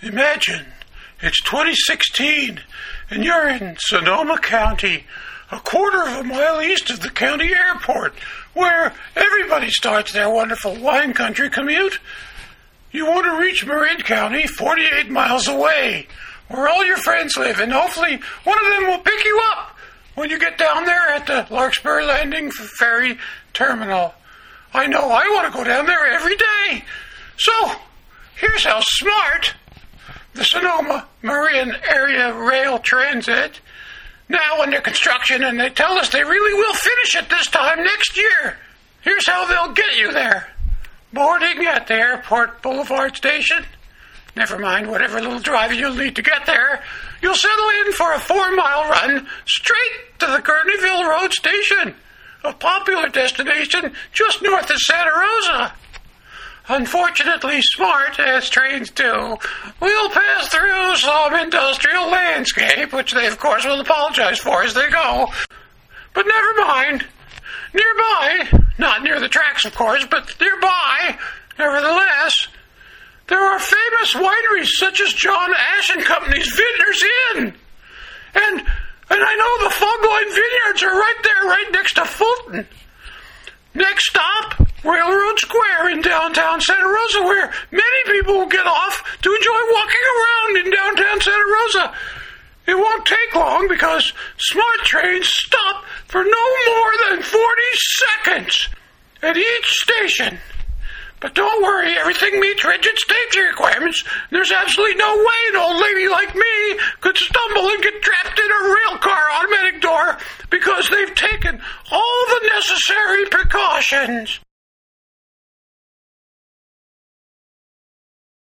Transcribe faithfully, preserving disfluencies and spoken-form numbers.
Imagine it's twenty sixteen and you're in Sonoma County, a quarter of a mile east of the county airport, where everybody starts their wonderful wine country commute. You want to reach Marin County, forty-eight miles away, where all your friends live, and hopefully one of them will pick you up when you get down there at the Larkspur Landing Ferry Terminal. I know I want to go down there every day. So, here's how smart the Sonoma Marin Area Rail Transit, now under construction, and they tell us they really will finish it this time next year. Here's how they'll get you there. Boarding at the Airport Boulevard Station. Never mind whatever little drive you'll need to get there. You'll settle in for a four-mile run straight to the Kearneyville Road Station, a popular destination just north of Santa Rosa. Unfortunately, smart, as trains do, we'll pass through some industrial landscape, which they, of course, will apologize for as they go. But never mind. Nearby, not near the tracks, of course, but nearby, nevertheless, there are famous wineries such as John Ash and Company's Vintners Inn. And, and I know the Fogline Vineyards are right there, right next to Fulton. Next stop, Railroad Square in downtown Santa Rosa, where many people will get off to enjoy walking around in downtown Santa Rosa. It won't take long because smart trains stop for no more than forty seconds at each station. But don't worry, everything meets rigid safety requirements. There's absolutely no way an old lady like me could stumble and get trapped in a rail car automatic door because they've taken all the necessary precautions.